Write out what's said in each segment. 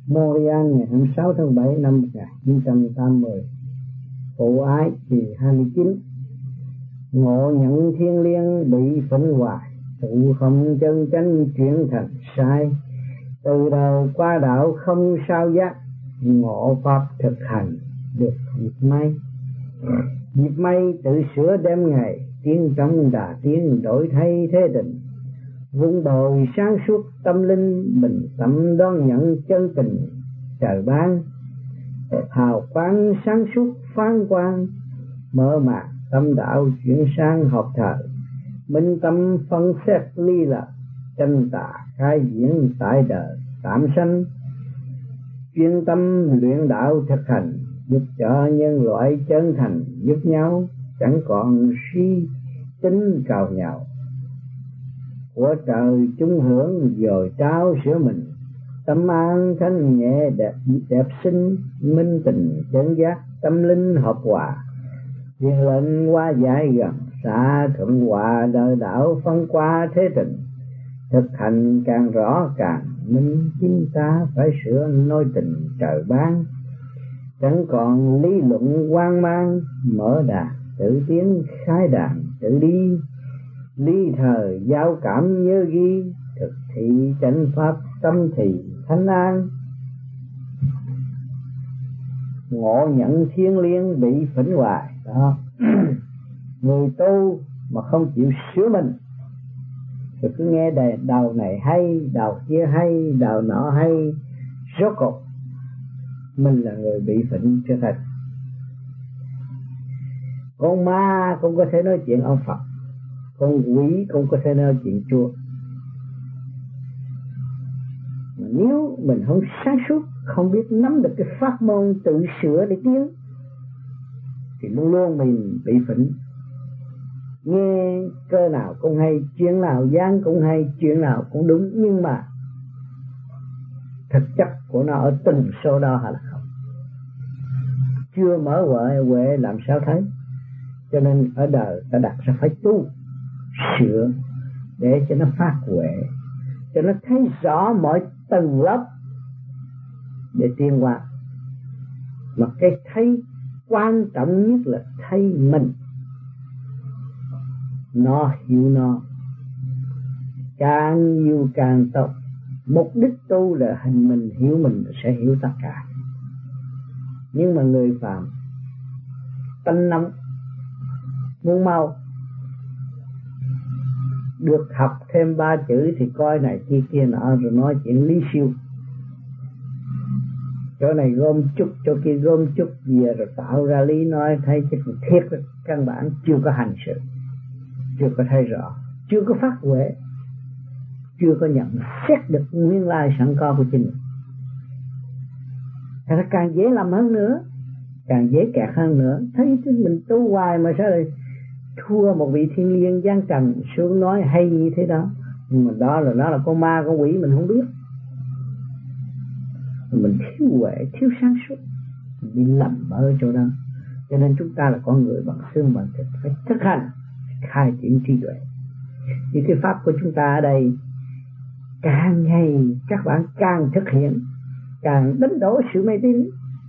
Montreal ngày 26 tháng 7 năm 1980. Phụ ái kỳ 29. Ngộ nhận thiên liêng bị phỉnh hoài, tụ không chân chánh chuyển thành sai. Từ đầu qua đạo không sao giác, ngộ pháp thực hành được nhịp may. Nhịp may tự sửa đêm ngày, tiến trong đà tiến đổi thay thế định. Vun bồi sáng suốt tâm linh, bình tâm đón nhận chân tình trời ban. Hào quang sáng suốt phán quang, mở mạc tâm đạo chuyển sang học thời. Minh tâm phân xét ly lập, chân tà khai diễn tại đời tạm sanh. Chuyên tâm luyện đạo thực hành, giúp cho nhân loại chân thành giúp nhau, chẳng còn suy tính cào nhào. Của trời chúng hưởng dồi trao sửa mình, tâm an thanh nhẹ đẹp xinh. Minh tình chân giác tâm linh hợp hòa, viên lệnh qua giải gần xa thuận hòa. Đời đạo phân qua thế tình, thực hành càng rõ càng minh. Chính ta phải sửa nội tình trời ban, chẳng còn lý luận hoang mang. Mở đàn tự tiến, khai đàn tự đi, ly thời giao cảm nhớ ghi. Thực thị chánh pháp tâm thì thanh an. Ngộ nhận thiên liêng bị phỉnh hoài đó. Người tu mà không chịu sửa mình, rồi cứ nghe đầu này hay, đầu kia hay, đầu nọ hay, rốt cuộc mình là người bị phỉnh trở thành. Con ma cũng có thể nói chuyện ông Phật, con quỷ cũng có thể nói chuyện Chúa. Mà nếu mình không sáng suốt, không biết nắm được cái pháp môn tự sửa để tiến, thì luôn luôn mình bị phỉnh. Nghe cơ nào cũng hay, chuyện nào gian cũng hay, chuyện nào cũng đúng, nhưng mà thực chất của nó ở từng số đó hay là không, chưa mở huệ làm sao thấy. Cho nên ở đời ta đặt ra phải tu sửa để cho nó phát huệ, cho nó thấy rõ mọi tầng lớp để tiến qua. Mà cái thấy quan trọng nhất là thấy mình, nó hiểu nó, càng nhiều càng tốt. Mục đích tu là hình mình hiểu mình sẽ hiểu tất cả. Nhưng mà người phàm tánh nóng, muốn mau, được học thêm 3 chữ thì coi này kia nọ, rồi nói chuyện lý siêu. Chỗ này gom chút, chỗ kia gom chút, về rồi tạo ra lý nói thấy cái thiết căn bản chưa có hành sự, chưa có thấy rõ, chưa có phát huệ, chưa có nhận xét được nguyên lai sẵn có của chính mình. Thật ra càng dễ làm hơn nữa, càng dễ kẹt hơn nữa. Thấy mình tu hoài mà sao lại thua một vị thiên liêng giáng trần xuống nói hay như thế đó. Nhưng mà đó là nó là con ma con quỷ mình không biết. Mình thiếu huệ, thiếu sáng suốt, mình bị lầm ở chỗ đó. Cho nên chúng ta là con người bằng xương bằng thịt, phải thực hành khai triển trí tuệ. Những cái pháp của chúng ta ở đây càng ngày các bạn càng thực hiện, càng đánh đổ sự mê tín.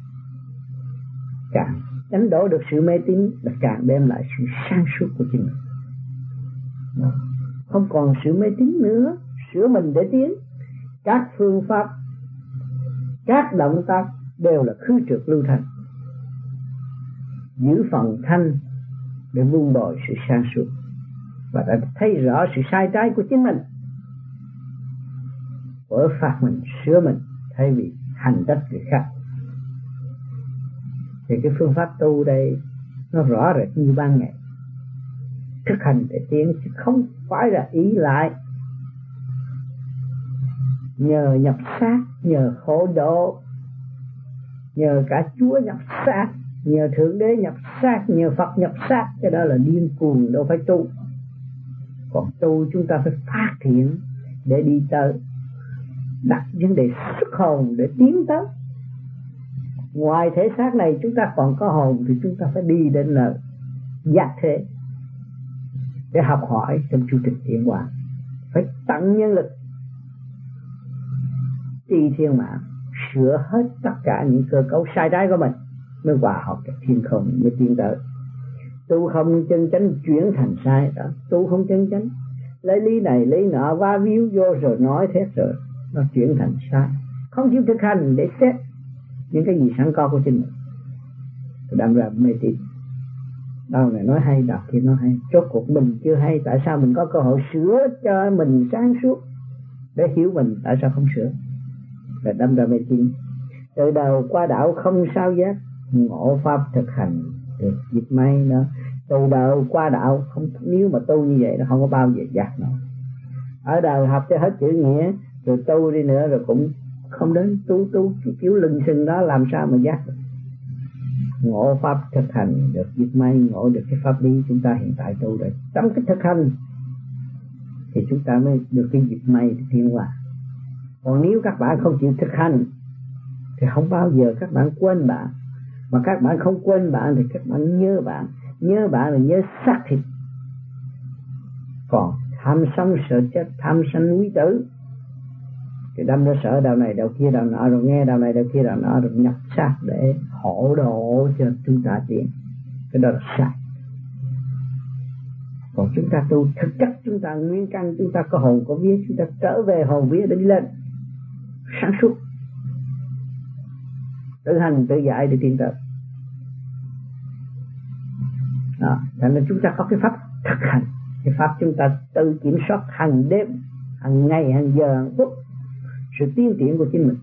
Càng đánh đổ được sự mê tín là càng đem lại sự sáng suốt của chính mình. Không còn sự mê tín nữa, sửa mình để tiến. Các phương pháp, các động tác đều là khứ trượt lưu thanh, giữ phần thanh để vun bồi sự sáng suốt và đã thấy rõ sự sai trái của chính mình, ở phạt mình, sửa mình thay vì hành trách người khác. Thì cái phương pháp tu đây nó rõ rệt như ban ngày, thực hành để tiến, chứ không phải là ý lại nhờ nhập xác, nhờ khổ độ, nhờ cả Chúa nhập xác, nhờ Thượng Đế nhập xác, nhờ Phật nhập xác. Cái đó là điên cuồng, đâu phải tu. Còn tu chúng ta phải phát triển để đi tới, đặt vấn đề xuất hồn để tiến tới. Ngoài thể xác này chúng ta còn có hồn thì chúng ta phải đi đến là giác thế để học hỏi trong chu trình tiến hóa. Phải tận nhân lực trì thiên mạng, sửa hết tất cả những cơ cấu sai trái của mình, mới hòa hợp cái thiên không, mới tiến tới. Tu không chân chánh chuyển thành sai đó, tu không chân chánh, lấy lý này lấy nọ va víu vô rồi nói thét rồi nó chuyển thành sai, không chịu thực hành để xét những cái gì sẵn có của chính mình, đâm ra mê tín. Đâu này nói hay, đọc kia nói hay, rốt cuộc mình chưa hay, tại sao mình có cơ hội sửa cho mình sáng suốt để hiểu mình, tại sao không sửa, là đâm ra mê tín. Từ đầu qua đạo không sao giác, ngộ pháp thực hành được dịp may nữa. Từ đầu qua đạo không, nếu mà tu như vậy nó không có bao giờ giác nữa. Ở đời học cho hết chữ nghĩa rồi tu đi nữa rồi cũng không đến. Tu cái kiểu lưng sừng đó làm sao mà giác được. Ngộ pháp thực hành được dịp may, ngộ được cái pháp lý chúng ta hiện tại tu rồi. Trong cái thực hành thì chúng ta mới được cái dịp may để tiến hóa. Còn nếu các bạn không chịu thực hành thì không bao giờ các bạn quên bạn. Mà các bạn không quên bạn thì các bạn nhớ bạn. Nhớ bạn là nhớ xác thịt. Còn tham sống sợ chết, tham sanh quý tử thì đâm ra sợ đạo này đạo kia đạo nọ, rồi nghe đạo này đạo kia đạo nọ, rồi nhập xác để hộ độ cho chúng ta tiến. Cái đó là sai. Còn chúng ta tu thực chất, chúng ta nguyên căn, chúng ta có hồn có vía, chúng ta trở về hồn vía để đi lên sáng suốt, tự hành tự giải để tiến tới. Thành ra chúng ta có cái pháp thực hành, cái pháp chúng ta tự kiểm soát hàng đêm, hàng ngày, hàng giờ, hàng phút sự tiến triển của chính mình.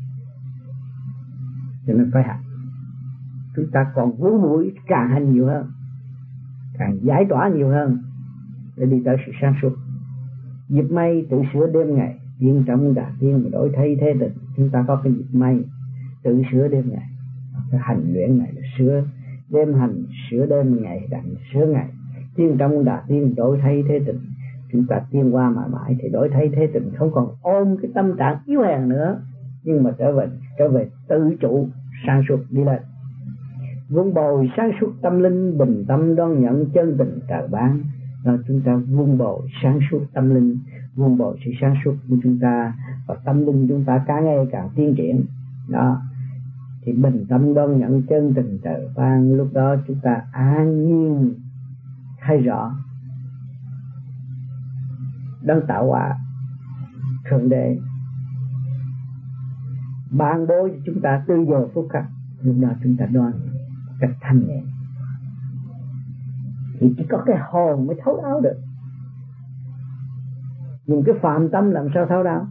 Cho nên phải học. Chúng ta còn vú mũi càng hành nhiều hơn, càng giải tỏa nhiều hơn để đi tới sự sáng suốt. Dịp may tự sửa đêm ngày, tiên trong đà tiên đổi thay thế định. Chúng ta có cái dịp may tự sửa đêm ngày, cái hành luyện này là sửa đêm hành, sửa đêm ngày đặng sửa ngày. Tiên trong đà tiên đổi thay thế định. Chúng ta tiên qua mà mãi thì đổi thay thế định, không còn ôm cái tâm trạng yếu hèn nữa, nhưng mà trở về tự chủ sáng suốt đi lên. Vun bồi sáng suốt tâm linh, bình tâm đón nhận chân tình trời ban. Đó, chúng ta vun bồi sáng suốt tâm linh, vun bồi sự sáng suốt của chúng ta, và tâm linh chúng ta càng ngày càng tiến triển. Đó, thì bình tâm đón nhận chân tình trời ban. Lúc đó chúng ta an nhiên thấy rõ đấng tạo hóa thượng đế ban bố cho chúng ta từ giờ phút khắc. Lúc đó chúng ta đoan cách thanh nhẹ, thì chỉ có cái hồn mới thấu đáo được. Dùng cái phạm tâm làm sao thấu đáo.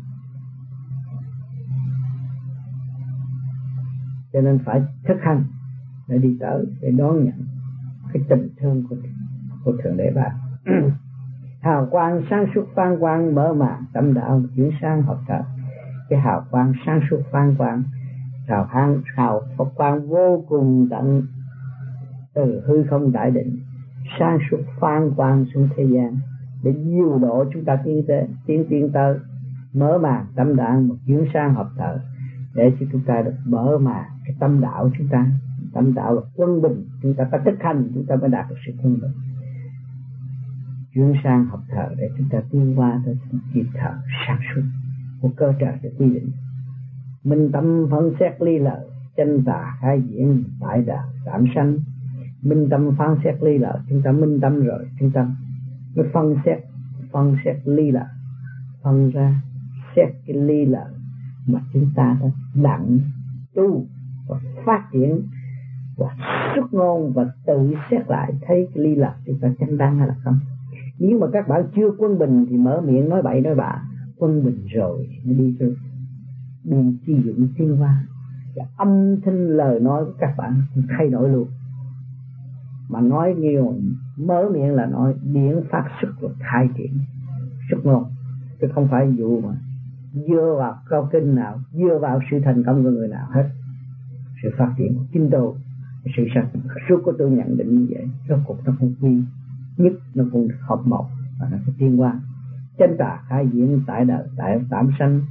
Cho nên phải thực hành để đi tới, để đón nhận cái tình thương của thượng đế ban. Hào quang sáng suốt phan quang mở màn tâm đạo chuyển sang học tập. Cái hào quang sáng suốt phan quang, hào quang vô cùng tận từ hư không đại định sáng suốt phan quang xuống thế gian để diệu độ chúng ta tiến tới mở màn tâm đạo một chuyển sang học thờ, để cho chúng ta được mở màn cái tâm đạo chúng ta. Tâm đạo là quân bình, chúng ta phải thực hành chúng ta mới đạt được sự quân bình. Chuyển sang học thờ để chúng ta tiến qua tới kịp thờ sáng suốt của cơ trời để quy định. Minh tâm phân xét ly lợi, chân tà khai diễn tại đạo tạm sanh. Minh tâm phân xét ly lợi, chúng ta minh tâm rồi chúng ta mới phân xét ly lợi, phân ra xét cái ly lợi mà chúng ta đã đặng tu và phát triển và xuất ngôn và tự xét lại thấy cái ly lợi chúng ta chánh đáng hay là không. Nếu mà các bạn chưa quân bình thì mở miệng nói bậy nói bạ, quân bình rồi mới đi chi dụng tiến hóa. Và âm thanh lời nói của các bạn thay đổi luôn. Mà nói nhiều, mở miệng là nói điển phát xuất và khai triển xuất ngôn, chứ không phải dụ mà dựa vào câu kinh nào, dựa vào sự thành công của người nào hết. Sự phát triển của chính tôi, sự sáng suốt của tôi nhận định như vậy, rốt cuộc nó không quy nhất, nó cũng hợp một và nó sẽ tiến qua. Chân tà khai diễn tại đời tại tạm sanh.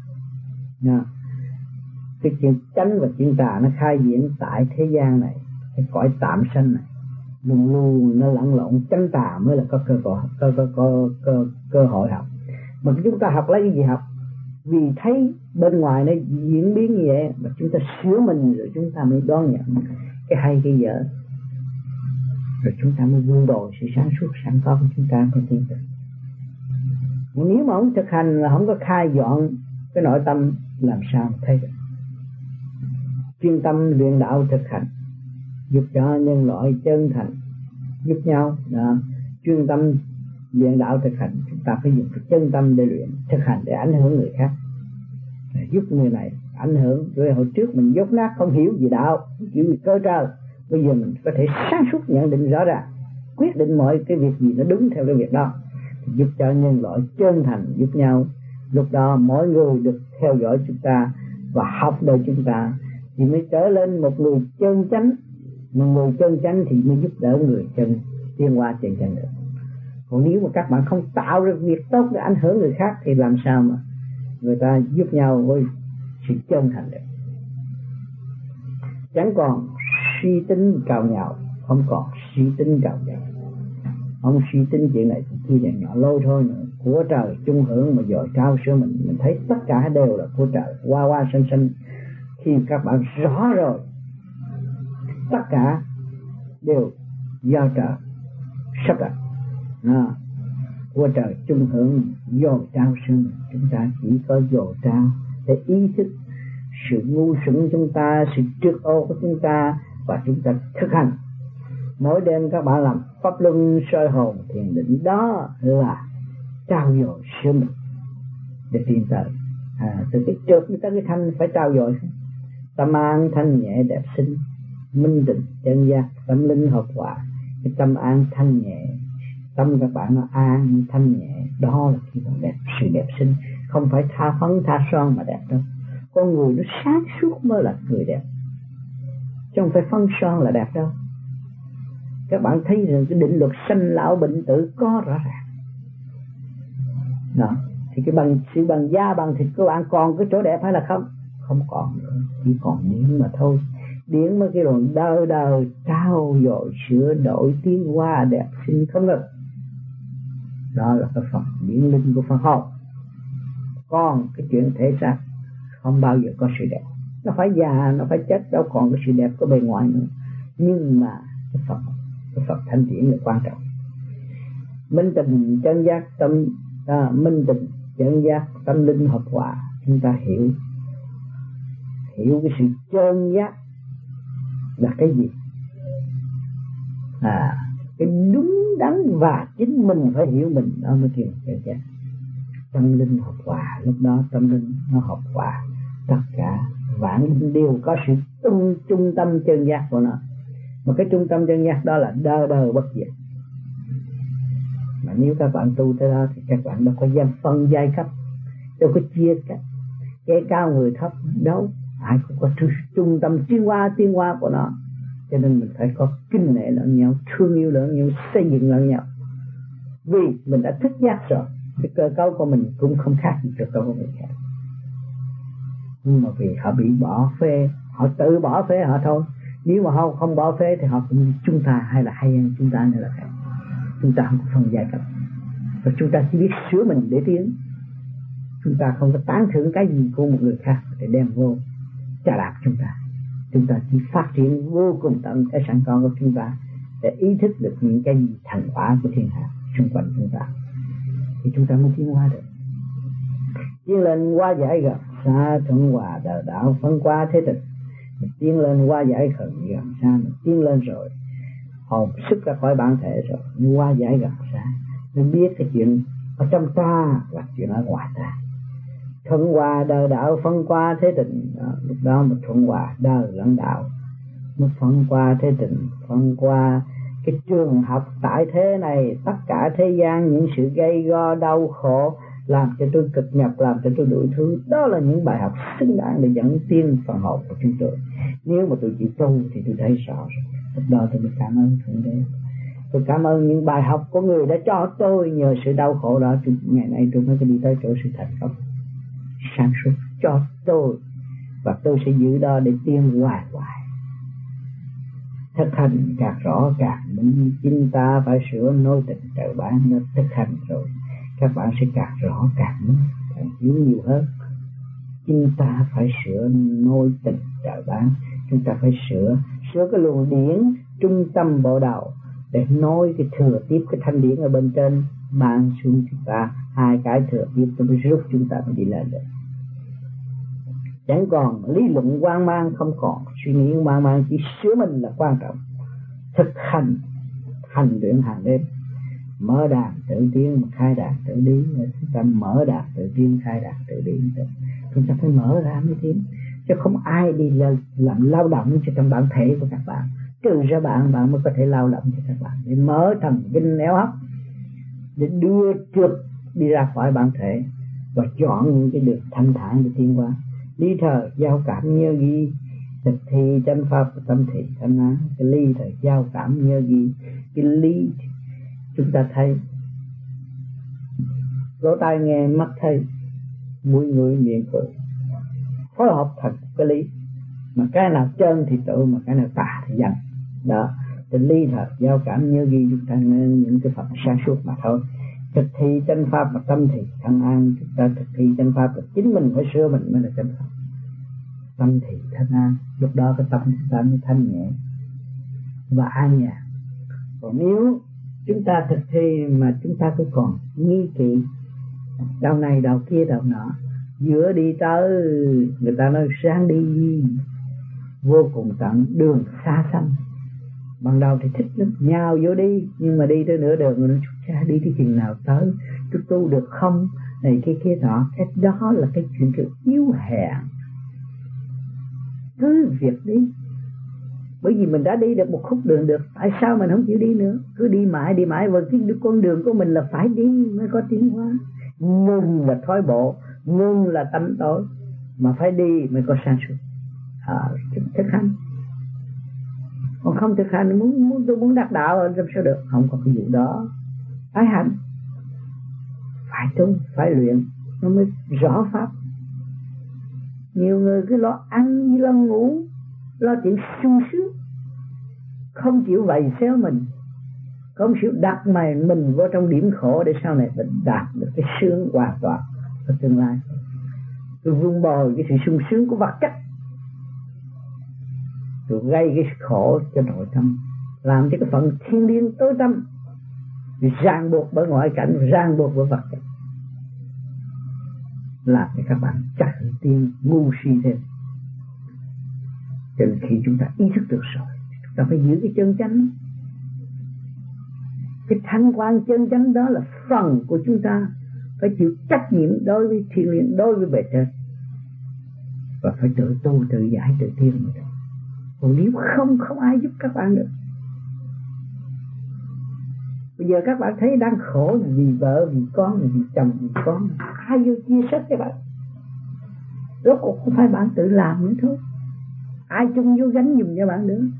Cái chuyện chánh và chuyện tà nó khai diễn tại thế gian này, cái cõi tạm sanh này luôn luôn nó lẫn lộn. Chánh tà mới là có cơ hội học. Mà chúng ta học lấy cái gì học? Vì thấy bên ngoài nó diễn biến như vậy mà chúng ta sửa mình, rồi chúng ta mới đón nhận cái hay cái dở, rồi chúng ta mới vun bồi sự sáng suốt sẵn có của chúng ta có tin tưởng. Nếu mà không thực hành là không có khai dọn cái nội tâm, làm sao mà thấy được. Chuyên tâm luyện đạo thực hành giúp cho nhân loại chân thành giúp nhau đó. Chuyên tâm luyện đạo thực hành, chúng ta phải dùng cái chân tâm để luyện thực hành để ảnh hưởng người khác, giúp người này ảnh hưởng. Rồi hồi trước mình dốt nát không hiểu gì đạo, không hiểu gì cơ trơ, bây giờ mình có thể sáng suốt nhận định rõ ràng, quyết định mọi cái việc gì nó đúng theo cái việc đó, giúp cho nhân loại chân thành giúp nhau. Lúc đó mỗi người được theo dõi chúng ta và học đời chúng ta thì mới trở lên một người chân chánh. Một người chân chánh thì mới giúp đỡ người chân tiến hóa chân chánh được. Còn nếu mà các bạn không tạo ra việc tốt để ảnh hưởng người khác thì làm sao mà người ta giúp nhau với sự chân thành được. Chẳng còn suy tính cào nhạo, không còn suy tính cào nhạo, không suy tính chuyện này thì kia chuyện nọ lôi thôi nữa. Của trời chung hưởng mà dội trao sửa mình thấy tất cả đều là của trời, hoa hoa xanh xanh. Khi các bạn rõ rồi tất cả đều do trời sắp đặt, của trời chung hưởng dồi trao sương. Chúng ta chỉ có dồi trao để ý thức sự ngu xuẩn chúng ta, sự trượt ô của chúng ta, và chúng ta thực hành. Mỗi đêm các bạn làm pháp luân soi hồn thiền định, đó là trao dồi sửa mình để tiến tới. Từ cái trượt tới cái thanh phải trao dồi. Tâm an thanh nhẹ đẹp xinh, minh tịnh chân giác, tâm linh hợp hòa. Cái tâm an thanh nhẹ, tâm các bạn nó an thanh nhẹ, đó là khi còn đẹp, sự đẹp xinh. Không phải tha phấn tha son mà đẹp đâu. Con người nó sáng suốt mới là người đẹp, chứ không phải phấn son là đẹp đâu. Các bạn thấy rằng cái định luật sanh lão bệnh tử có rõ ràng đó. Thì cái sự bằng da bằng thịt của bạn còn cái chỗ đẹp hay là không? Không còn nữa, chỉ còn điển mà thôi. Điển mới cái đoạn đời đời trao dồi sửa đổi tiến hóa đẹp xinh không ngừng. Đó là cái phần điển linh của phần hồn. Còn cái chuyện thể xác không bao giờ có sự đẹp. Nó phải già, nó phải chết, đâu còn cái sự đẹp của bề ngoài nữa. Nhưng mà cái Phật thanh điển là quan trọng. Minh tình chân giác tâm, minh tình chân giác tâm linh hợp hòa. Chúng ta hiểu cái sự chân giác là cái gì, cái đúng đắn và chính mình phải hiểu mình, đó mới kêu chân giác. Tâm linh hợp hòa, lúc đó tâm linh nó hợp hòa, tất cả vạn linh đều có sự trung tâm chân giác của nó. Mà cái trung tâm chân giác đó là đời đời bất diệt. Mà nếu các bạn tu tới đó thì các bạn đâu có phân giai cấp, đâu có chia cách kẻ cao người thấp, đâu, ai cũng có trung tâm tiến hóa của nó. Cho nên mình phải có kính nể lẫn nhau, thương yêu lẫn nhau, xây dựng lẫn nhau. Vì mình đã thức giác rồi, cái cơ cấu của mình cũng không khác gì cơ cấu của người khác. Nhưng mà vì họ bị bỏ phê, họ tự bỏ phê họ thôi. Nếu mà họ không bỏ phê thì họ cũng như chúng ta, hay là hay hơn chúng ta nữa là khác. Chúng ta không có phân giai cấp, và chúng ta chỉ biết sửa mình để tiến. Chúng ta không có tán thưởng cái gì của một người khác để đem vô trả đạp chúng ta. Chúng ta chỉ phát triển vô cùng tận cái sẵn có của chúng ta để ý thức được những cái gì thần hóa của thiên hạ xung quanh chúng ta, thì chúng ta mới tiến hóa được. Tiến lên qua giải gặp xa thuận hòa đời đạo phân qua thế tình. Mình tiến lên qua giải khẩn gặp xa, mình tiến lên rồi hồn sức ra khỏi bản thể rồi, nhưng qua giải gặp xa mình biết cái chuyện ở trong ta và chuyện ở ngoài ta. Thuận hòa đời đạo phân qua thế tình, lúc đó mình thuận hòa đời lẫn đạo, mới phân qua thế tình, phân qua cái trường học tại thế này. Tất cả thế gian những sự gây go đau khổ làm cho tôi cực nhọc, làm cho tôi đuổi thứ, đó là những bài học xứng đáng để dẫn tiến phần hồn của chúng tôi. Nếu mà tôi chỉ tu thì tôi thấy rõ rồi. Lúc đó tôi mới cảm ơn Thượng Đế. Tôi cảm ơn những bài học của người đã cho tôi. Nhờ sự đau khổ đó ngày nay tôi mới đi tới chỗ sự thành công sáng suốt cho tôi, và tôi sẽ giữ đó để tiến hoài hoài. Thực hành càng rõ càng minh. Chính ta phải sửa nối tình trời bán. Nó thực hành rồi các bạn sẽ càng rõ càng minh, càng hiểu nhiều hơn. chúng ta phải sửa nội tình trời ban. Chúng ta phải sửa cái luồng điển trung tâm bộ đầu để nối cái thừa tiếp cái thanh điển ở bên trên mang xuống chúng ta. Hai cái thừa tiếp nó mới giúp chúng ta mới đi lên được. Chẳng còn lý luận hoang mang, không còn suy nghĩ hoang mang, chỉ sửa mình là quan trọng. Thực hành hành luyện hàng đêm, mở đàn tự tiến, khai đàn tự đi. Chúng ta mở đàn tự tiến, khai đàn tự đi. Chúng ta phải mở ra mới tiến, chứ không ai đi làm lao động cho trong bản thể của các bạn. Trừ ra bạn mới có thể lao động cho các bạn để mở thần kinh néo hấp, để đưa trượt đi ra khỏi bản thể và chọn những cái đường thanh thản để tiến qua. Ly thờ giao cảm nhớ ghi, thực thi chánh pháp tâm thị thanh án. Cái ly thờ giao cảm nhớ ghi, cái ly chúng ta thấy, lỗ tai nghe, mắt thấy, mũi ngửi, miệng cười, phối hợp thật cái lý. Mà cái nào trơn thì tự, mà cái nào tà thì dần. Đó, cái ly thờ giao cảm nhớ ghi chúng ta nên những cái phần sáng suốt mà thôi. Thực thi chánh pháp và tâm thị thanh an. Chúng ta thực thi chánh pháp là chính mình phải sửa mình mới là chánh pháp. Tâm thị thanh an, lúc đó cái tâm chúng ta mới thanh nhẹ và an nhàn. Còn nếu chúng ta thực thi mà chúng ta cứ còn nghi kỵ, đầu này đầu kia đầu nọ, giữa đi tới người ta nói sáng đi vô cùng tận, đường xa xăm. Ban đầu thì thích lắm, nhào vô đi, nhưng mà đi tới nửa đường rồi nói cha đi tới chừng nào tới, tôi tu được không, này kia nọ. Cái đó là cái chuyện kiểu yếu hèn. Cứ việc đi, bởi vì mình đã đi được một khúc đường được, tại sao mình không chịu đi nữa? Cứ đi mãi và cái con đường của mình là phải đi mới có tiến hóa. Ngừng là thói bộ, ngừng là tâm tối, mà phải đi mới có sáng suốt. Thực hành. Còn không thực hành, tôi muốn đắc đạo làm sao được? Không có cái vụ đó. Phải hành, phải tu, phải luyện, nó mới rõ pháp. Nhiều người cứ lo ăn lo ngủ, lo chuyện sung sướng, không chịu vầy xéo mình, không chịu đặt mình vô trong điểm khổ để sau này mình đạt được cái sướng hoàn toàn ở tương lai. Tôi vun bồi cái sự sung sướng của vật chất, tôi gây cái khổ cho nội tâm, làm cho cái phận thiên liêng tối tâm bị ràng buộc bởi ngoại cảnh, ràng buộc bởi vật chất, làm cho các bạn chạy tiên ngu si thêm. Cho nên khi chúng ta ý thức được rồi, chúng ta phải giữ cái chân chánh. Cái thanh quan chân chánh đó là phần của chúng ta, phải chịu trách nhiệm đối với thiên liêng, đối với bề trên, và phải tự tu, tự giải, tự tiên mà được. Còn nếu không ai giúp các bạn được. Bây giờ các bạn thấy đang khổ vì vợ, vì con, vì chồng, vì con, ai vô chia sẻ cho bạn? Rốt cuộc không phải bạn tự làm nữa thôi, ai chung vô gánh giùm cho bạn nữa.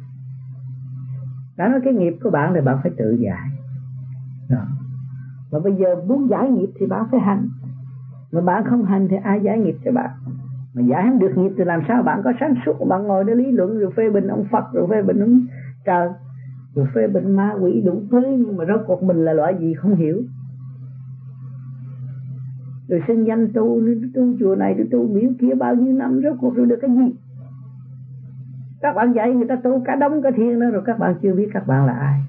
Đã nói cái nghiệp của bạn thì bạn phải tự giải. Đó. Mà bây giờ muốn giải nghiệp thì bạn phải hành. Mà bạn không hành thì ai giải nghiệp cho bạn? Mà giải không được nghiệp thì làm sao bạn có sáng suốt? Bạn ngồi để lý luận rồi phê bình ông Phật, rồi phê bình ông trời, rồi phê bình ma quỷ đủ thứ, nhưng mà rốt cuộc mình là loại gì không hiểu. Rồi xưng danh tu chùa này, tôi tu miếu kia bao nhiêu năm, rốt cuộc rồi được cái gì? Các bạn dạy người ta tu cả đống cả thiên đó, rồi các bạn chưa biết các bạn là ai.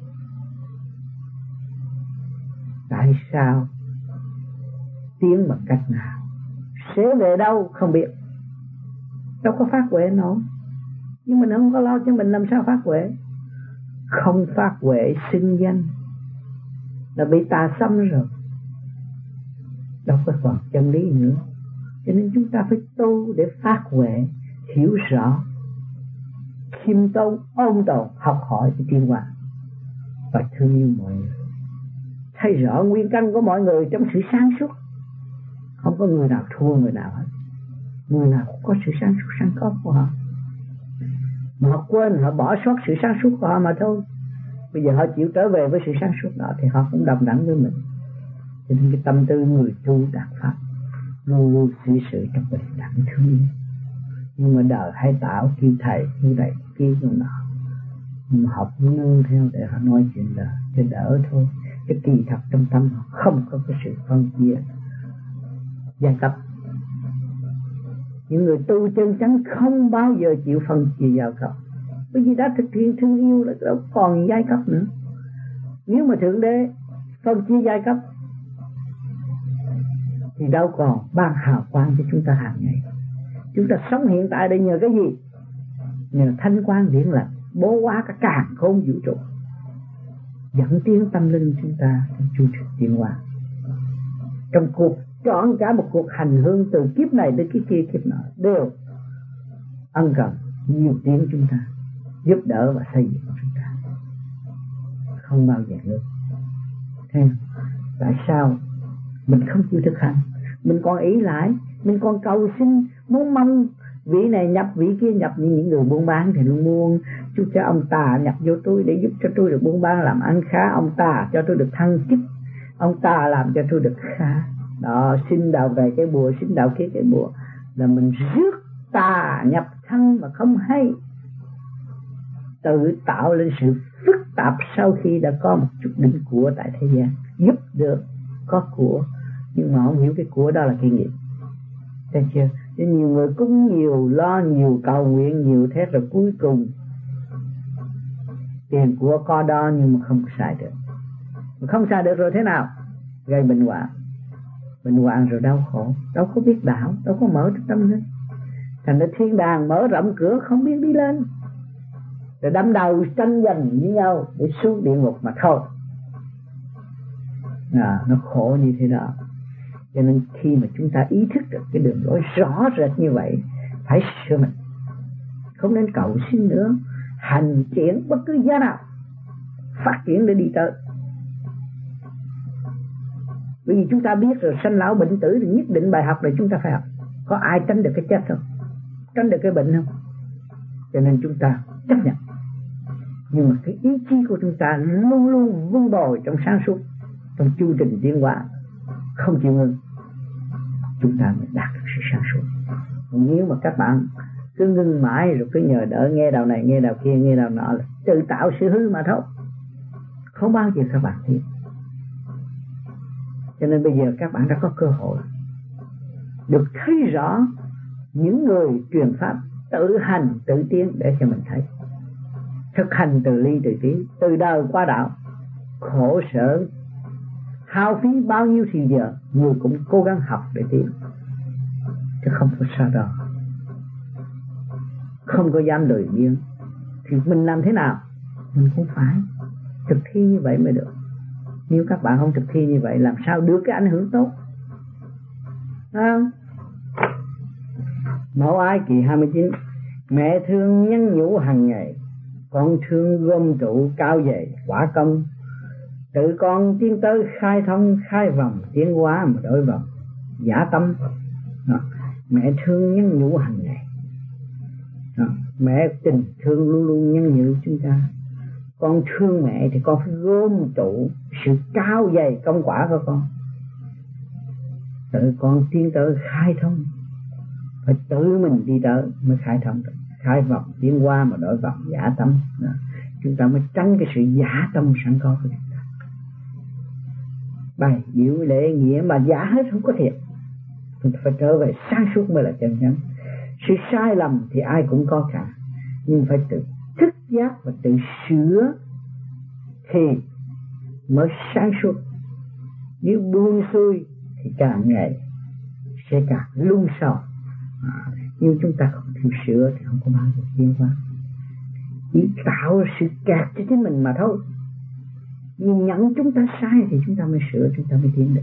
Tại sao? Tiến bằng cách nào? Sẽ về đâu không biết. Đâu có phát huệ nổi. Nhưng mình không có lo cho mình làm sao phát huệ. Không phát huệ xưng danh là bị tà xâm rồi, đâu có còn chân lý nữa. Cho nên chúng ta phải tu để phát huệ, hiểu rõ, khiêm tốn, ôn tồn, học hỏi cái tiến hóa và thương yêu mọi người. Thấy rõ nguyên căn của mọi người trong sự sáng suốt, không có người nào thua người nào hết. Người nào cũng có sự sáng suốt sẵn có của họ, mà họ quên, họ bỏ sót sự sáng suốt của họ mà thôi. Bây giờ họ chịu trở về với sự sáng suốt đó thì họ cũng đồng đẳng với mình. Cho nên cái tâm tư người tu đạt pháp luôn luôn xử sự trong bình đẳng thương yêu. Nhưng mà đời hay tạo kêu thầy, kêu này, kêu nọ, nhưng mà học nương theo để họ nói chuyện đời cho đỡ thôi. Cái kỳ thật trong tâm họ không có cái sự phân chia giai cấp, Những người tu chân chánh không bao giờ chịu phân chia giai cấp, bởi vì đã thực hiện thương yêu là đâu còn giai cấp nữa. Nếu mà Thượng Đế phân chia giai cấp thì đâu còn ban hào quang cho chúng ta hàng ngày. Chúng ta sống hiện tại đây nhờ cái gì? Nhờ thanh quan điển lành bố hóa cả càn khôn vũ trụ, dẫn tiến tâm linh chúng ta trong chu trình tiến hóa. Trong cuộc trọn cả một cuộc hành hương từ kiếp này đến kiếp kia kiếp nọ đều ân cần nhiều tiếng chúng ta, giúp đỡ và xây dựng chúng ta, không bao giờ ngưng. Thế tại sao mình không chịu thực hành? Mình còn ý lại, mình còn cầu xin, muốn mong vị này nhập, vị kia nhập. Như những người buôn bán thì luôn muốn chú cho ông ta nhập vô tôi để giúp cho tôi được buôn bán làm ăn khá, ông ta cho tôi được thăng chức, ông ta làm cho tôi được khá. Đó, xin đạo về cái bùa, xin đạo kia cái bùa, là mình rước tà nhập thân mà không hay, tự tạo lên sự phức tạp sau khi đã có một chút đỉnh của tại thế gian. Giúp được có của, nhưng mà không hiểu cái của đó là cái nghiệp. Thấy chưa? Nên nhiều người cúng nhiều, lo nhiều, cầu nguyện nhiều, thế rồi cuối cùng tiền của có đo nhưng mà không xài được. Mà không xài được rồi thế nào? Gây bệnh hoạn. Bệnh hoạn rồi đau khổ, đâu có biết đạo, đâu có mở cái tâm lên. Thành ra thiên đàng mở rộng cửa không biết đi lên, rồi đâm đầu tranh giành với nhau để xuống địa ngục mà thôi. Nó khổ như thế đó. Cho nên khi mà chúng ta ý thức được cái đường lối rõ rệt như vậy, phải sửa mình, không nên cầu xin nữa, hành triển bất cứ giá nào, phát triển để đi tới. Bởi vì chúng ta biết rồi, sanh lão bệnh tử thì nhất định bài học này chúng ta phải học. Có ai tránh được cái chết không? Tránh được cái bệnh không? Cho nên chúng ta chấp nhận. Nhưng mà cái ý chí của chúng ta luôn luôn vun bồi trong sáng suốt, trong chu trình tiến hóa, không chịu ngừng, chúng ta mới đạt được sự sáng suốt. Nếu mà các bạn cứ ngưng mãi rồi cứ nhờ đỡ nghe đạo này, nghe đạo kia, nghe đạo nọ, là tự tạo sự hư mà thôi, không bao giờ các bạn tiến. Cho nên bây giờ các bạn đã có cơ hội được thấy rõ những người truyền pháp tự hành tự tiến để cho mình thấy. Thực hành từ ly từ tí, từ đời qua đạo, khổ sở hao phí bao nhiêu thì giờ, người cũng cố gắng học để tiến, chứ không có sao đâu. Không có dám lười biếng. Thì mình làm thế nào? Mình cũng phải thực thi như vậy mới được. Nếu các bạn không thực thi như vậy, làm sao được cái ảnh hưởng tốt? Mẫu Ái kỳ 29. Mẹ thương nhắn nhủ hàng ngày, con thương gom trụ cao dày quả công. Tự con tiến tới khai thông, khai vòng tiến hóa mà đổi vòng giả tâm. Mẹ thương nhắn nhủ hàng ngày. Mẹ tình thương luôn luôn nhắn nhủ chúng ta. Con thương mẹ thì con phải gom trụ sự cao dày công quả của con. Tự con tiến tới khai thông, phải tự mình đi tới mới khai thông được. Khai vọng tiến qua mà đổi vọng giả tâm. Chúng ta mới tránh cái sự giả tâm sẵn có của chúng ta. Bài biểu lễ nghĩa mà giả hết không có thiệt. Chúng ta phải trở về sáng suốt mới là chân chánh. Sự sai lầm thì ai cũng có cả, nhưng phải tự thức giác và tự sửa thì mới sáng suốt. Nếu buông xuôi thì càng ngày sẽ càng lung sầu. Nhưng chúng ta không chịu sửa thì không có bao giờ tiến hóa. Chỉ tạo sự kẹt cho chính mình mà thôi. Nhưng nhận chúng ta sai thì chúng ta mới sửa, chúng ta mới tiến được.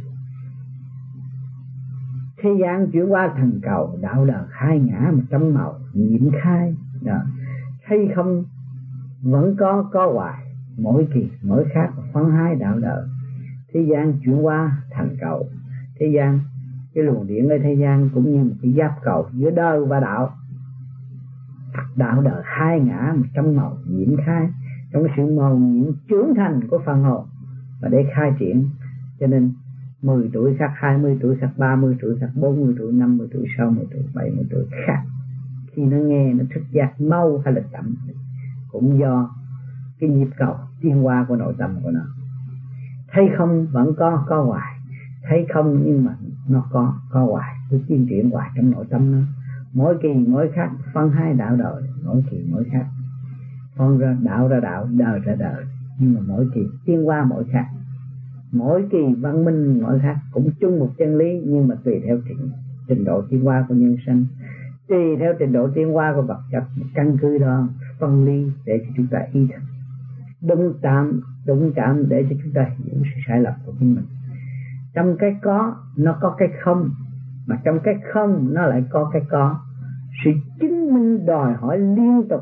Thế gian chuyển qua thành cầu, đạo đời khai ngã một trăm màu nhiễm khai. Thấy không vẫn có hoài, mỗi kỳ mỗi khác phân hai đạo đời. Thế gian chuyển qua thành cầu. Thế gian, cái luồng điện ở thế gian cũng như một cái giáp cầu giữa đời và đạo. Đạo đời khai ngã một trăm màu nhiễm khai, trong cái sự màu nhiễm trưởng thành của phần hồn và để khai triển. Cho nên 10 tuổi khác, 20 tuổi khác, 30 tuổi khác, 40 tuổi, 50 tuổi, 60 tuổi, 70 tuổi khác. Khi nó nghe nó thức giác mau hay là chậm cũng do cái nhịp cầu tiến hóa của nội tâm của nó. Thấy không vẫn có hoài, thấy không nhưng mà nó có hoài, cứ tiến triển hoài trong nội tâm nó. mỗi kỳ mỗi khác, phân hai đạo đời, mỗi kỳ mỗi khác, phân ra đạo, đời ra đời, nhưng mà mỗi kỳ tiến hóa mỗi khác, mỗi kỳ văn minh mỗi khác, cũng chung một chân lý nhưng mà tùy theo trình độ tiến hóa của nhân sinh, tùy theo trình độ tiến hóa của vật chất, căn cứ đó phân ly để cho chúng ta ý thức đụng chạm để cho chúng ta hiểu sự sai lầm của chính mình. Trong cái có nó có cái không, mà trong cái không nó lại có cái có. Sự chứng minh đòi hỏi liên tục,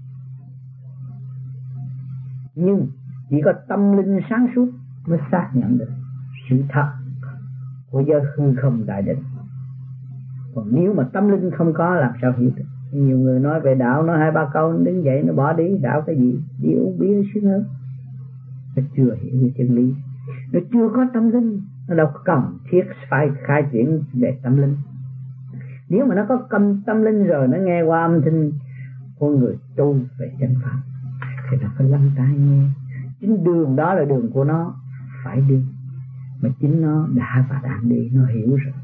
nhưng chỉ có tâm linh sáng suốt mới xác nhận được sự thật của giới hư không đại định. Còn nếu mà tâm linh không có làm sao hiểu được. Nhiều người nói về đạo, nói 2-3 câu đứng dậy nó bỏ đi. Đạo cái gì? Đi uống bia sướng hơn. Nó chưa hiểu về chân lý, nó chưa có tâm linh, nó đâu cần thiết phải khai triển về tâm linh. Nếu mà nó có tâm linh rồi, nó nghe qua âm thanh của người tu về chân pháp thì nó phải lắng tai nghe. Chính đường đó là đường của nó phải đi, mà chính nó đã và đang đi, nó hiểu rồi,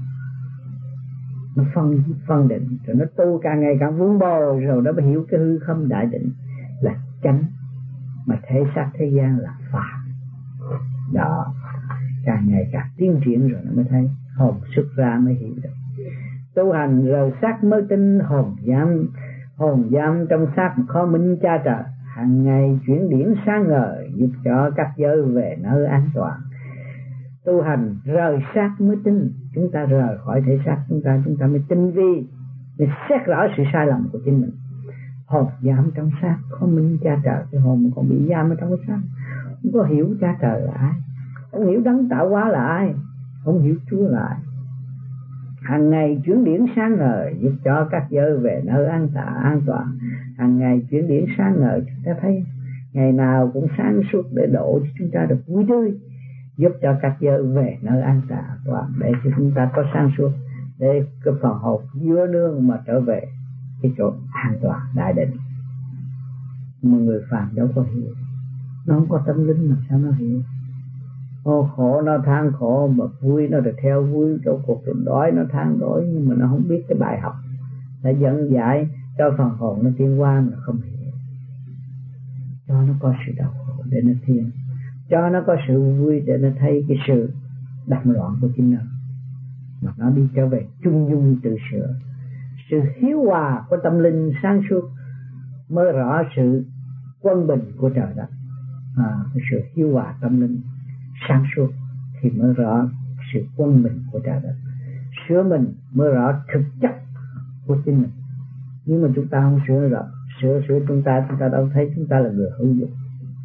nó phân định rồi, nó tu càng ngày càng vun bồi rồi, nó mới hiểu cái hư không đại định là chánh, mà thể xác thế gian là phàm. Đó, càng ngày càng tiến triển rồi nó mới thấy, hồn xuất ra mới hiểu được. Tu hành rời xác mới tin, hồn giam trong xác khó minh cha trời. Hàng ngày chuyển điển sáng ngời, giúp cho các giới về nơi an toàn. Tu hành rời xác mới tin, chúng ta rời khỏi thể xác chúng ta mới tinh vi, mới xét rõ sự sai lầm của chính mình. Hồn giam trong xác khó minh cha trời, cái hồn còn bị giam ở trong cái xác, không có hiểu cha trời là ai, không hiểu đấng tạo hóa là ai, không hiểu Chúa là ai. Hàng ngày chuyển điển sáng ngời, giúp cho các giới về nơi an toàn. Hàng ngày chuyển điển sáng ngời, chúng ta thấy ngày nào cũng sáng suốt để độ cho chúng ta được vui tươi, giúp cho các giới về nơi an toàn, để cho chúng ta có sáng suốt, để cái phần hồn vừa nương mà trở về cái chỗ an toàn đại định. Mà người phàm đâu có hiểu, nó không có tâm linh mà sao nó hiểu. Khổ nó than khổ, mà vui nó được theo vui, chỗ cuộc đói nó than đói, nhưng mà nó không biết cái bài học đã dẫn dạy cho phần hồn nó tiến qua mà không hiểu. Cho nó có sự đau khổ để nó thiền, cho nó có sự vui để nó thấy cái sự đậm loạn của chính nó, mà nó đi trở về trung dung tự sửa. Sự hiếu hòa của tâm linh sáng suốt mới rõ sự quân bình của trời đất. Cái sự hiếu hòa tâm linh sáng suốt thì mới rõ sự quân bình của trời đất. Sửa mình mới rõ thực chất của chính mình. Nhưng mà chúng ta không sửa rõ, sửa chúng ta đâu thấy chúng ta là người hữu dụng.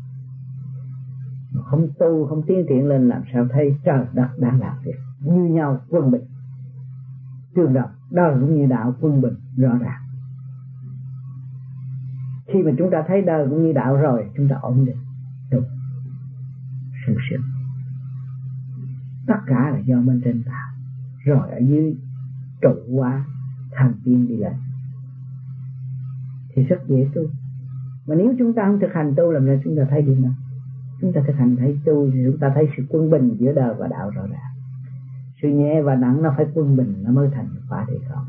Mà không tu, không tiến triển lên làm sao thấy trời đất đang làm việc như nhau, quân bình tương đồng. Đó là cũng như đạo quân bình rõ ràng. Khi mà chúng ta thấy đời cũng như đạo rồi, chúng ta ổn định, đúng, sung sướng. Tất cả là do bên trên tạo, rồi ở dưới trụ hóa thành tiên đi lên thì rất dễ tu. Mà nếu chúng ta không thực hành tu, làm sao chúng ta thấy điểm nào? Chúng ta thực hành thấy tu thì chúng ta thấy sự quân bình giữa đời và đạo rõ ràng. Sự nhẹ và nặng nó phải quân bình, nó mới thành quả địa không.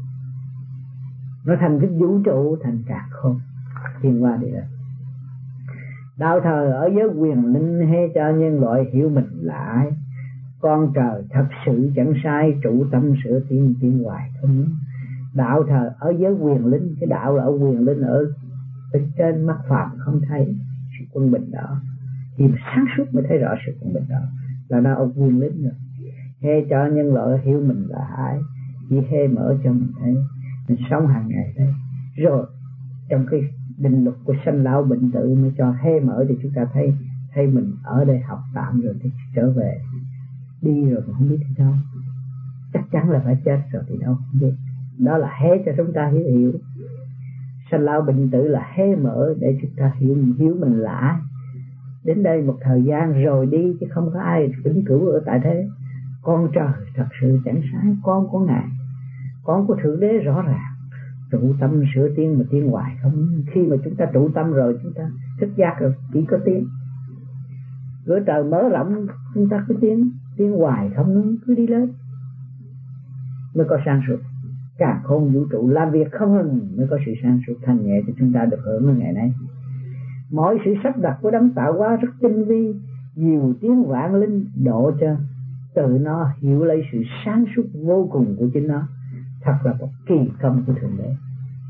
Nó thành cái vũ trụ, thành cả không thiên qua địa. Đạo thờ ở giới quyền linh hay cho nhân loại hiểu mình là ai. Con trời thật sự chẳng sai, trụ tâm sửa tiên hoài không. Đạo thờ ở giới quyền linh, cái đạo là ở quyền linh, ở bên trên mắt phàm không thấy sự quân bình đó, thì sáng suốt mới thấy rõ sự quân bình đó là nó ở quyền linh rồi. Hay cho nhân loại hiểu mình là ai, chỉ hay mở cho mình thấy mình sống hàng ngày đây. Rồi trong cái định luật của sanh lão bệnh tử mới cho hay mở thì chúng ta thấy mình ở đây học tạm rồi thì trở về. Đi rồi mà không biết thì đâu, chắc chắn là phải chết rồi thì đâu không biết. Đó là hé cho chúng ta hiểu. Sanh lão bệnh tử là hé mở để chúng ta hiểu mình là ai. Đến đây một thời gian rồi đi, chứ không có ai vĩnh cửu ở tại thế. Con trời thật sự chẳng sai, con của Ngài, con của Thượng Đế rõ ràng. Trụ tâm sửa tiên mà tiên hoài không. Khi mà chúng ta trụ tâm rồi, chúng ta thức giác rồi, chỉ có tiên. Cửa trời mở rộng, chúng ta cứ tiên hoài không, cứ đi lên mới có sáng suốt. Cả không vũ trụ làm việc không ngừng mới có sự sáng suốt thanh nhẹ cho chúng ta được hưởng ở ngày nay. Mỗi sự sắp đặt của đấng tạo hóa rất tinh vi, nhiều tiếng vạn linh độ cho tự nó hiểu lấy sự sáng suốt vô cùng của chính nó. Thật là một kỳ công của Thượng Đế.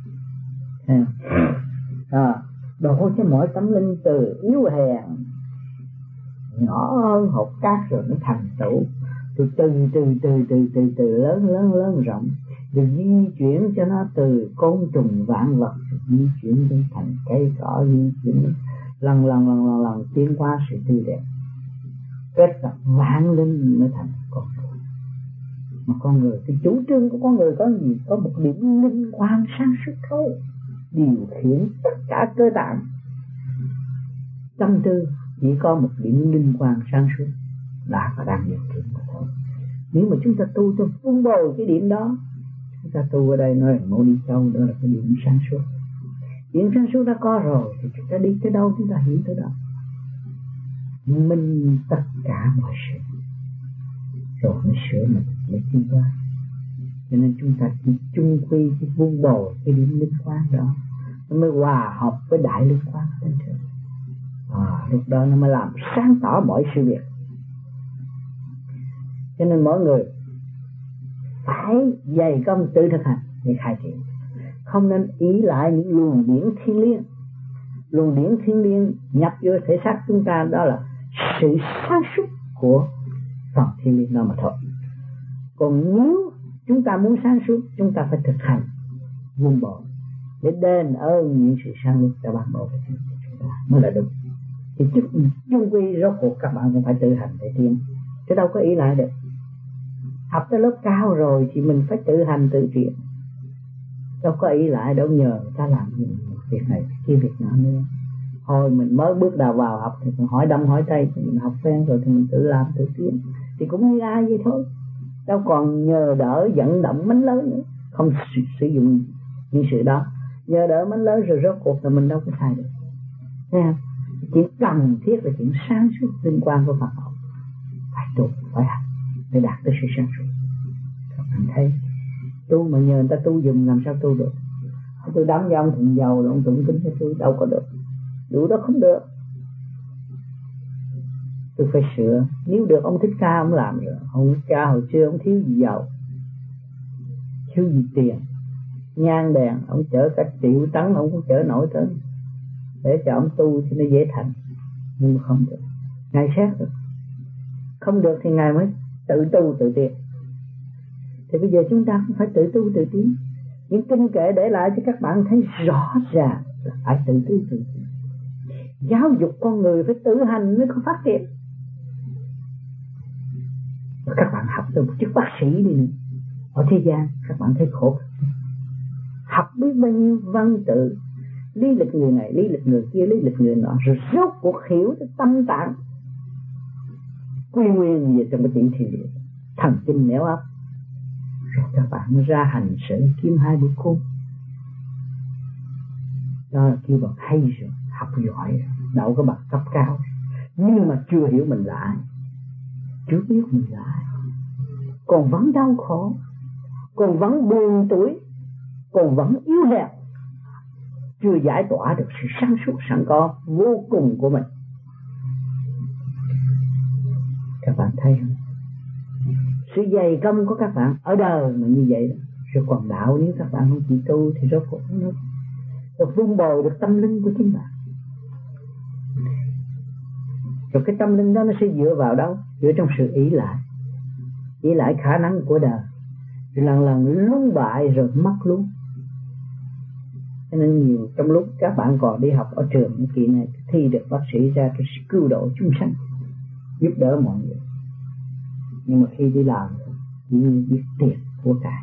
Độ cho mỗi tấm linh từ yếu hèn nhỏ hơn hột cát rồi nó thành tựu, từ lớn rộng, rồi di chuyển cho nó từ côn trùng vạn vật, di chuyển đến thành cây cỏ, di chuyển lần tiến qua sự tươi đẹp, kết tập vạn linh mới thành con người. Mà con người, cái chủ trương của con người có gì? Có một điểm linh quan sáng suốt thôi, điều khiển tất cả cơ tạng tâm tư, chỉ có một điểm linh quan sáng suốt đã và đang điều khiển mà thôi. Nếu mà chúng ta tu cho vun bồi cái điểm đó, chúng ta tu ở đây nói là Mâu Ni Châu, đó là cái điểm sáng suốt. Điểm sáng suốt đã có rồi thì chúng ta đi tới đâu chúng ta hiểu tới đó, minh tất cả mọi sự rồi mới sửa mình, mới tiến qua. Cho nên chúng ta chỉ chung quy cái vun bồi cái điểm linh quan đó, nó mới hòa hợp với đại linh quan bên trên. Lúc đó nó mới làm sáng tỏ mọi sự việc. Cho nên mỗi người phải dày công tự thực hành để khai triển, không nên ý lại những luồng điển thiên liêng. Luồng điển thiên liêng nhập vô thể xác chúng ta, đó là sự sáng suốt của phần thiên liêng đó mà thôi. Còn nếu chúng ta muốn sáng suốt, chúng ta phải thực hành vun bồi để đền ơn những sự sáng suốt đã ban bố cho chúng ta mới là đúng. Thì chung quy rốt cuộc các bạn cũng phải tự hành để tiến, chứ đâu có ý lại được. Học tới lớp cao rồi thì mình phải tự hành tự triển, đâu có ý lại, đâu nhờ người ta làm việc này kia việc nọ nữa. Hồi mình mới bước đầu vào học thì mình hỏi đông hỏi tây, thì mình học quen rồi thì mình tự làm tự tiến, thì cũng như ai vậy thôi, đâu còn nhờ đỡ vận động mánh lớn nữa. Không sử dụng những sự đó, nhờ đỡ mánh lớn rồi rốt cuộc là mình đâu có xài được. Thấy không? Chỉ cần thiết là chuyện sáng suốt liên quan của Phật học, phải tu, phải học để đạt tới sự sáng suốt. Các bạn thấy tu mà nhờ người ta tu dùng làm sao tu được? Tôi đóng cho ông Thượng Dầu rồi ông tụng kính cho tôi, đâu có được, đủ đó không được. Tôi phải sửa. Nếu được ông Thích Ca ông làm rồi. Ông Thích Ca hồi xưa ông thiếu gì dầu, thiếu gì tiền, nhang đèn ông chở cả triệu tấn ông cũng chở nổi tới, để cho ông tu thì nó dễ thành. Nhưng mà không được, Ngài xét được. Không được thì Ngài mới tự tu tự tiến. Thì bây giờ chúng ta cũng phải tự tu tự tiến. Những kinh kệ để lại cho các bạn thấy rõ ràng là phải tự tu tự tiến. Giáo dục con người phải tự hành mới có phát triển. Và các bạn học được một chức bác sĩ đi nữa, ở thế gian các bạn thấy khổ. Học biết bao nhiêu văn tự, lý lịch người này, lý lịch người kia, lý lịch người nọ, rồi rốt cuộc hiểu cái tâm tạng quy nguyên về trong cái chuyện thiền địa, thần kinh nẻo ấp. Rồi các bạn mới ra hành sự kiếm hai bữa cơm. Đó là kêu bằng hay rồi, học giỏi rồi, đậu cái bằng cấp cao. Nhưng mà chưa hiểu mình là ai, chưa biết mình là ai, còn vẫn đau khổ, còn vẫn buồn tuổi, còn vẫn yếu hèn, chưa giải tỏa được sự sáng suốt sẵn có vô cùng của mình. Các bạn thấy không? Sự dày công của các bạn ở đời mà như vậy đó. Rồi còn đạo, nếu các bạn không chịu tu thì rốt cuộc nó được vun bồi được tâm linh của chính bạn. Rồi cái tâm linh đó nó sẽ dựa vào đâu? Dựa trong sự ý lại khả năng của đời, rồi lần lần lún bại rồi mất luôn. Cho nên nhiều trong lúc các bạn còn đi học ở trường cái kỳ này, thi được bác sĩ ra cái cứu độ chúng sanh, giúp đỡ mọi người. Nhưng mà khi đi làm chỉ biết tiền của cải,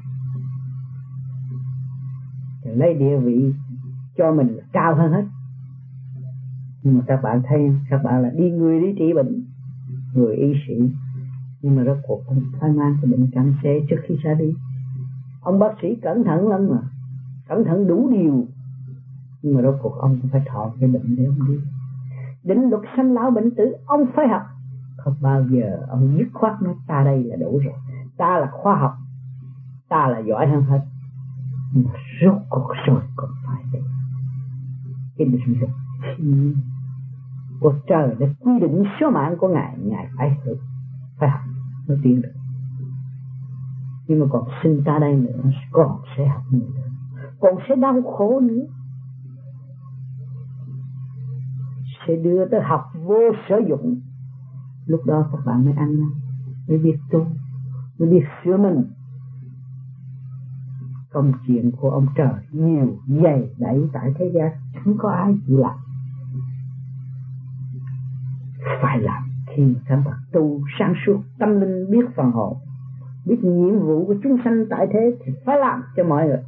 lấy địa vị cho mình là cao hơn hết. Nhưng mà các bạn thấy, các bạn là đi người đi trị bệnh, người y sĩ, nhưng mà rốt cuộc ông phải mang cái bệnh cancer trước khi ra đi. Ông bác sĩ cẩn thận lắm mà, cẩn thận đủ điều, nhưng mà rốt cuộc ông cũng phải thọ cái bệnh để ông đi. Định luật sanh lão bệnh tử ông phải học. Không bao giờ ông dứt khoát nói ta đây là đủ rồi, ta là khoa học, ta là giỏi hơn hết. mà rốt cuộc rồi còn phải vậy. Cái định lực của trời đã quy định số mạng của Ngài, Ngài phải học mới tiến được. Nhưng mà còn sinh ta đây nữa, còn sẽ học nữa, còn sẽ đau khổ nữa, sẽ đưa tới học vô sử dụng. Lúc đó các bạn mới ăn năn, mới biết tu, mới biết sửa mình. Công chuyện của ông trời nhiều dày đẩy tại thế gian, không có ai chịu làm. Phải làm khi các bạn tu sáng suốt, tâm linh biết phần hồn, biết nhiệm vụ của chúng sanh tại thế thì phải làm cho mọi người.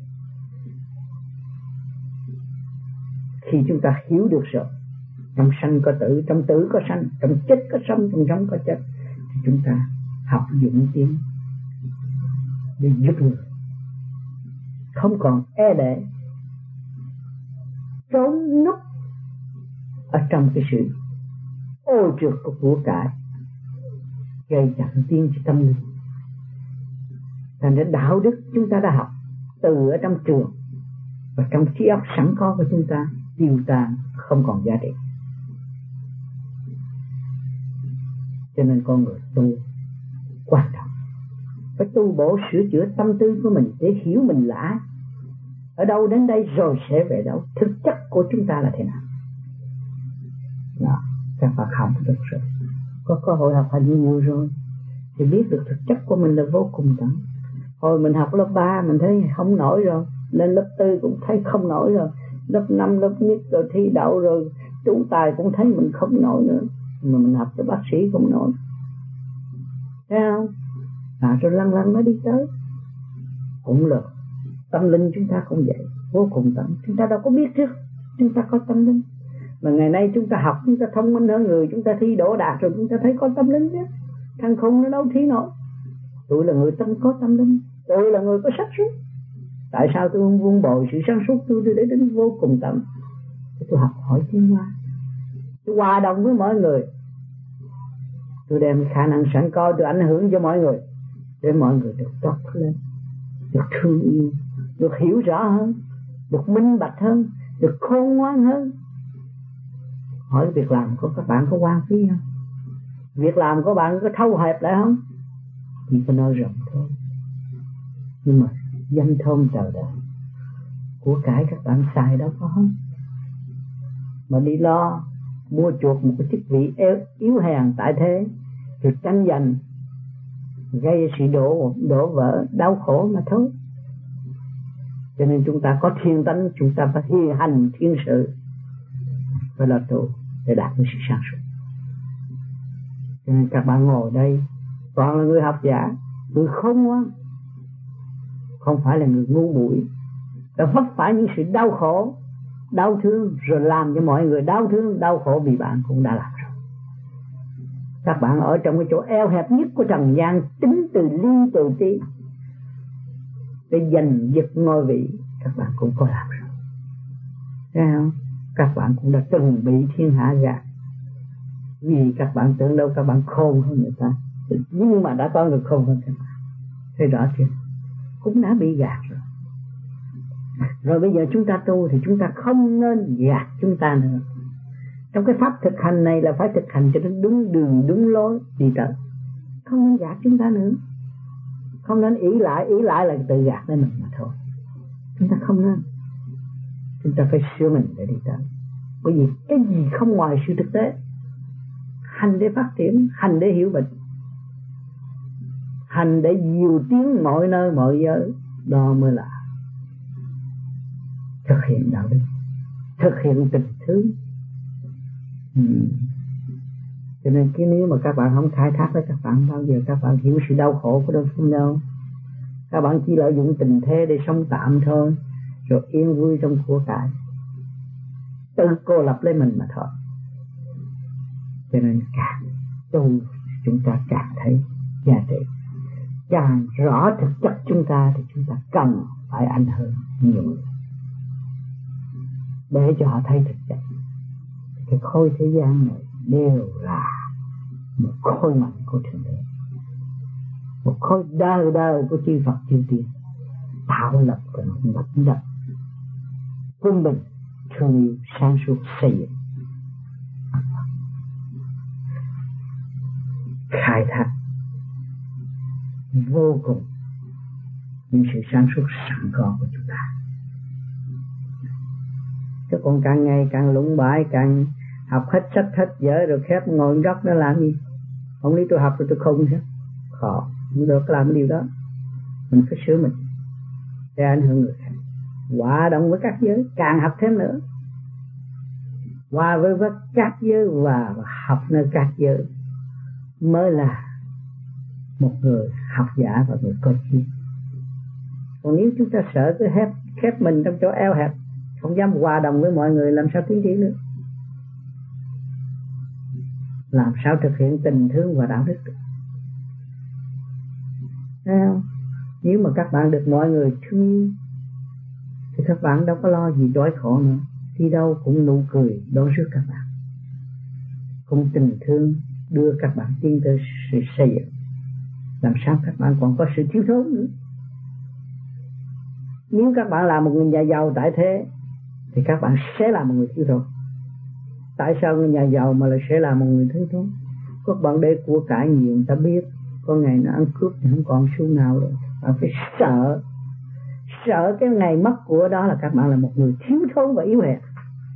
Khi chúng ta hiểu được rồi, trong sanh có tử, trong tử có sanh, trong chết có sống, trong sống có chết, thì chúng ta học dụng tiến để giúp người, không còn e lệ trốn núp ở trong cái sự ô trượt của cải, gây chặn tiến cho tâm linh. Thành ra đạo đức chúng ta đã học từ ở trong trường và trong trí óc sẵn có của chúng ta tiêu tan, không còn giá trị. Cho nên con người tu quan trọng, phải tu bổ sửa chữa tâm tư của mình để hiểu mình là ai, ở đâu đến đây rồi sẽ về đâu, thực chất của chúng ta là thế nào. Đó, các bạn học được rồi, có cơ hội học hành nhiều rồi thì biết được thực chất của mình là vô cùng tận. Hồi mình học lớp 3 mình thấy không nổi rồi, lên lớp 4 cũng thấy không nổi rồi, lớp 5 lớp nhất rồi thi đậu rồi trúng tài cũng thấy mình không nổi nữa, mà mình học cho bác sĩ không nổi, thấy không? Rồi lăn lăn mới đi tới. Cũng là tâm linh chúng ta không vậy, vô cùng tận. Chúng ta đâu có biết trước chúng ta có tâm linh, mà ngày nay chúng ta học, chúng ta thông minh hơn người, chúng ta thi đỗ đạt rồi chúng ta thấy có tâm linh chứ. Thằng khùng nó đâu thi nổi. Tôi là người có tâm linh, tôi là người có sáng suốt. Tại sao tôi không vun bồi sự sáng suốt tôi để đến vô cùng tận? Tôi học hỏi tiến hóa, tôi hòa đồng với mọi người, tôi đem khả năng sẵn có tôi ảnh hưởng cho mọi người, để mọi người được tốt lên, được thương yêu, được hiểu rõ hơn, được minh bạch hơn, được khôn ngoan hơn. Hỏi việc làm của các bạn có hoang phí không? Việc làm của bạn có thâu hẹp lại không? Chỉ có nói rộng thôi. Nhưng mà danh thơm trời đất, của cải các bạn xài đâu có không? Mà đi lo mua chuộc một cái chức vị yếu hèn tại thế, rồi tranh giành, gây sự đổ vỡ đau khổ mà thôi. Cho nên chúng ta có thiên tánh, chúng ta phải thi hành thiên sự, phải là tu để đạt được sự sáng suốt. Cho nên các bạn ngồi đây toàn là người học giả, người khôn ngoan, không phải là người ngu muội, đã vấp phải những sự đau khổ, đau thương, rồi làm cho mọi người đau thương, đau khổ vì bạn cũng đã làm rồi. Các bạn ở trong cái chỗ eo hẹp nhất của trần gian, tính từ ly từ tí để giành giật ngôi vị, các bạn cũng có làm rồi, thấy không? Các bạn cũng đã từng bị thiên hạ gạt, vì các bạn tưởng đâu các bạn khôn hơn người ta, nhưng mà đã có người khôn hơn các bạn, thấy rõ chưa? Cũng đã bị gạt rồi. Rồi bây giờ chúng ta tu thì chúng ta không nên gạt chúng ta nữa. Trong cái pháp thực hành này là phải thực hành cho nó đúng đường, đúng lối đi tới, không nên gạt chúng ta nữa. Không nên ỷ lại là tự gạt lấy mình mà thôi. Chúng ta không nên. Chúng ta phải sửa mình để đi tới. Bởi vì cái gì không ngoài sự thực tế. Hành để phát triển, hành để hiểu bệnh, hành để diệu tiến mọi nơi mọi giới, đó mới là thực hiện đạo đức, thực hiện tình thương. Cho nên nếu mà các bạn không khai thác với các bạn, bao giờ các bạn hiểu sự đau khổ của đối phương đâu. Các bạn chỉ lợi dụng tình thế để sống tạm thôi, rồi yên vui trong của cải, tự cô lập lấy mình mà thôi. Cho nên càng tu chúng ta càng thấy giá trị, càng rõ thực chất chúng ta thì chúng ta cần phải ảnh hưởng nhiều người để cho họ thấy thực chất. Cái khối thế gian này đều là một khối mạnh của Thượng Đế, một khối đời đời của chư Phật chư Tiên. tạo lập cái mảnh đất quân bình thương yêu sáng suốt xây dựng khai thác vô cùng những sự sáng suốt sẵn có của chúng ta. Chứ còn càng ngày càng lũng bại, càng học hết sách hết vở rồi khép ngồi góc đó làm gì? Không lý tôi học rồi tôi không chứ khó, không được làm điều đó. Mình phải sửa mình để ảnh hưởng người khác, hòa đồng với các giới, càng học thêm nữa, hòa với các giới và học nơi các giới mới là một người học giả và người có chi. Còn nếu chúng ta sợ cứ khép mình trong chỗ eo hẹp, không dám hòa đồng với mọi người, làm sao tiến triển nữa? Làm sao thực hiện tình thương và đạo đức? Thấy không? Nếu mà các bạn được mọi người thương thì các bạn đâu có lo gì đói khổ nữa, đi đâu cũng nụ cười đón rước các bạn, cùng tình thương đưa các bạn tiến tới sự xây dựng. Làm sao các bạn còn có sự thiếu thốn nữa? Nếu các bạn là một người nhà giàu tại thế thì các bạn sẽ là một người thiếu thốn. Tại sao người nhà giàu mà lại sẽ là một người thiếu thốn? Các bạn để của cải nhiều, người ta biết có ngày nó ăn cướp thì không còn xu nào rồi. Bạn phải sợ cái ngày mất của đó là các bạn là một người thiếu thốn và yếu hèn.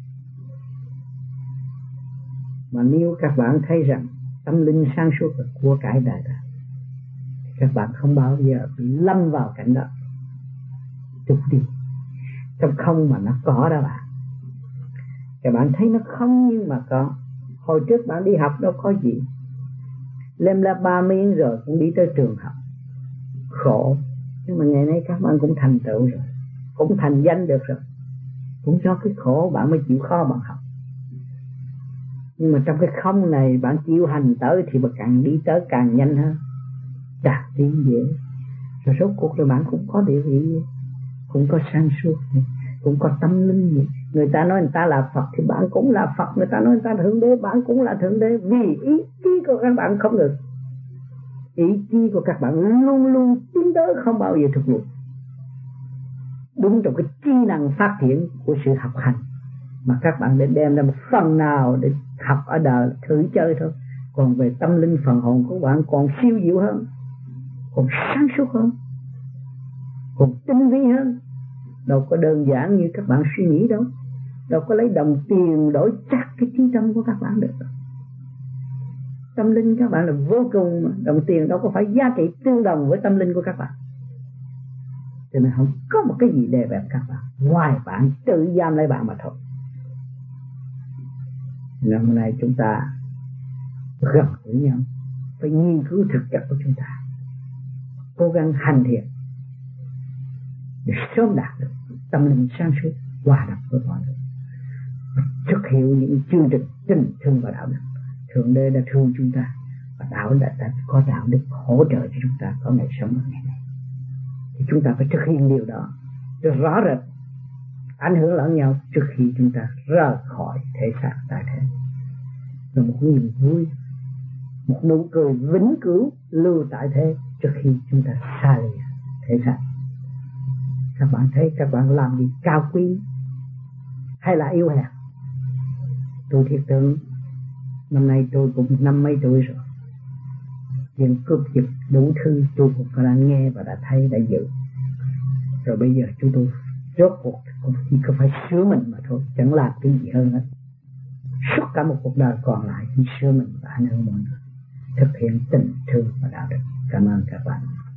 Mà nếu các bạn thấy rằng tâm linh sáng suốt là của cải đại đạo, các bạn không bao giờ bị lâm vào cảnh đó. Chút đi trong không mà nó có đó bạn. Các bạn thấy nó không nhưng mà có. Hồi trước bạn đi học đâu có gì, lem la ba miếng rồi cũng đi tới trường học, khổ. Nhưng mà ngày nay các bạn cũng thành tựu rồi, cũng thành danh được rồi, cũng do cái khổ bạn mới chịu khó bạn học. Nhưng mà trong cái không này bạn chịu hành tới thì bạn càng đi tới càng nhanh hơn, đạt tiến dễ. Rồi rốt cuộc rồi bạn cũng có địa vị, cũng có sáng suốt, cũng có tâm linh gì. Người ta nói người ta là Phật thì bạn cũng là Phật, người ta nói người ta là Thượng Đế, bạn cũng là Thượng Đế. Vì ý chí của các bạn không được, ý chí của các bạn luôn luôn tiến tới, không bao giờ thụt lùi. Đúng trong cái trí năng phát triển của sự học hành mà các bạn để đem ra một phần nào để học ở đời thử chơi thôi. Còn về tâm linh phần hồn của bạn còn siêu diệu hơn, còn sáng suốt hơn, còn tinh vi hơn. Đâu có đơn giản như các bạn suy nghĩ đâu. Đâu có lấy đồng tiền đổi chắc cái trí tâm của các bạn được. Tâm linh các bạn là vô cùng mà. Đồng tiền đâu có phải giá trị tương đồng với tâm linh của các bạn. Cho nên không có một cái gì đè bẹp các bạn, ngoài bạn tự giam lấy bạn mà thôi. Nên hôm nay chúng ta gần với nhau, phải nghiên cứu thực chất của chúng ta, cố gắng hành thiện để sớm đạt được tâm linh sáng suốt, hòa đồng với mọi người, thực hiện những chương trình tình thương và đạo đức. Thượng Đế đã thương chúng ta và đạo đã có đạo đức hỗ trợ cho chúng ta có ngày sống ở ngày này. Thì chúng ta phải thực hiện điều đó cho rõ rệt, ảnh hưởng lẫn nhau trước khi chúng ta rời khỏi thể xác tại thế. Rồi một niềm vui, một nụ cười vĩnh cửu lưu tại thế trước khi chúng ta xa lìa thể xác. Các bạn thấy các bạn làm gì cao quý hay là yếu hèn? Tôi thiết tưởng năm nay tôi cũng 50 tuổi rồi, chuyện cướp giật đủ thứ tôi cũng đã nghe và đã thấy, đã dự. Rồi bây giờ chúng tôi rốt cuộc chỉ có phải sửa mình mà thôi, chẳng làm cái gì hơn hết. Suốt cả một cuộc đời còn lại chỉ sửa mình và ảnh hưởng mọi người, thực hiện tình thương và đạo đức. Cảm ơn các bạn.